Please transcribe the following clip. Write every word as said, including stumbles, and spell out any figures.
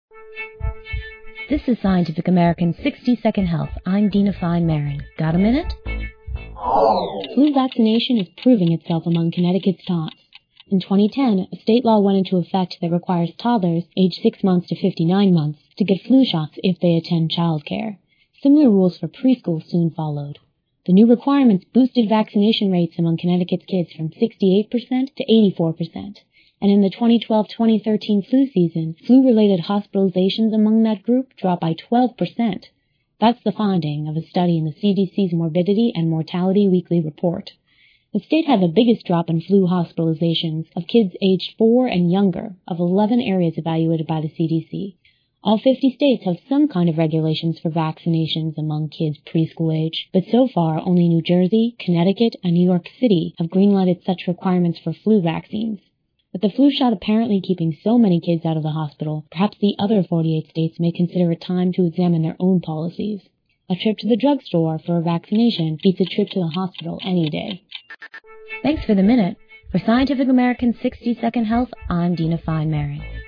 This is Scientific American's sixty second Health. I'm Dina Fine-Maron. Got a minute? Flu vaccination is proving itself among Connecticut's tots. In twenty ten, a state law went into effect that requires toddlers aged six months to fifty-nine months to get flu shots if they attend childcare. Similar rules for preschool soon followed. The new requirements boosted vaccination rates among Connecticut's kids from sixty-eight percent to eighty-four percent. And in the twenty twelve twenty thirteen flu season, flu-related hospitalizations among that group dropped by twelve percent. That's the finding of a study in the C D C's Morbidity and Mortality Weekly Report. The state had the biggest drop in flu hospitalizations of kids aged four and younger of eleven areas evaluated by the C D C. All fifty states have some kind of regulations for vaccinations among kids preschool age, but so far only New Jersey, Connecticut, and New York City have greenlighted such requirements for flu vaccines. With the flu shot apparently keeping so many kids out of the hospital, perhaps the other forty-eight states may consider it time to examine their own policies. A trip to the drugstore for a vaccination beats a trip to the hospital any day. Thanks for the minute. For Scientific American's sixty second Health, I'm Dina Fine-Maron.